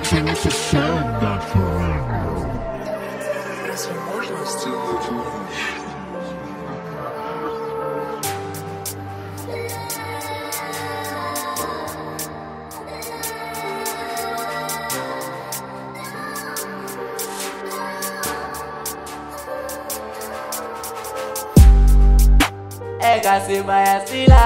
Eka sibaya sila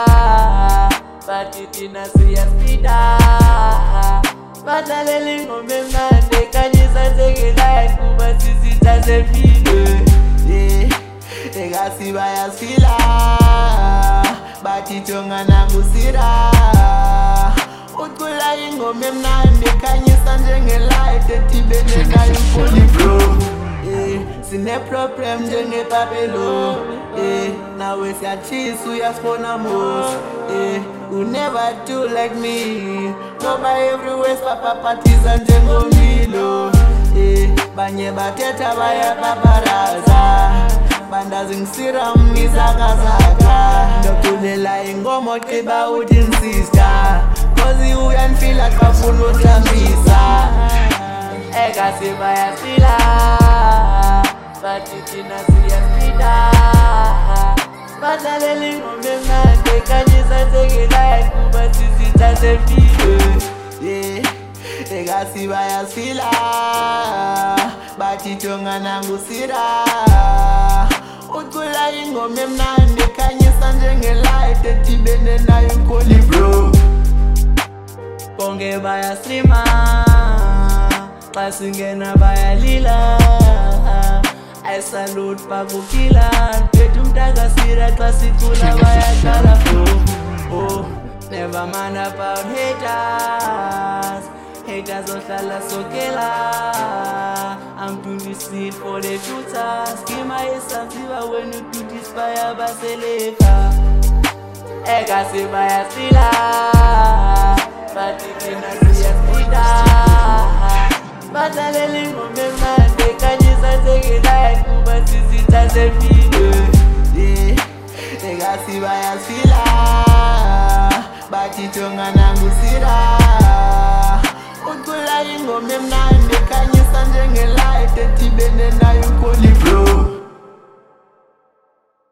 Batitina siyasida Badlaleli ngome mnande Kanyisa tegelaye kuba sisita zepile Eka sibaya sila Batitonga nangusira Utkula ingome mnande Kanyisa njengelaye Tetibene na yufuni bro Sine problem njenge papelo Nawe siyachisu uyasibona mos You never do like me Ngoba everywhere papapatiza njengomilo Banye bathetha bayapaparaza Bandazi ngisira mngizakazaka Ndokulela ingomo qiba uthi nsista Cause uyanifila xa funa uhlambisa Eka sibayasila Batitina siyasida Badlaleli ngome mnande Kanyisa tegelaye kuba sisita zepile Eka sibayasila Batitonga nangusira Utkula ingome mnande Kanyisa njengelaye Tetibene na yunkoli bro Bonge bayaslima Xa singena bayalila I salute pakukila Tethu mntakasira xa sicula bayaqala Oh, never mind about haters Haters ohlala sokela I'm doing this shit for the truthers Skima yesaziwa when you do this bayabaseleka Eka sibayasila Batitina siyasida Badlaleli ngome mnande Kanyisa tegelaye kuba sisita zepile Eka sibayasila Batitonga nangusira Utkula ingome mnande Kanyisa njengelaye Tetibene na yunkoli bro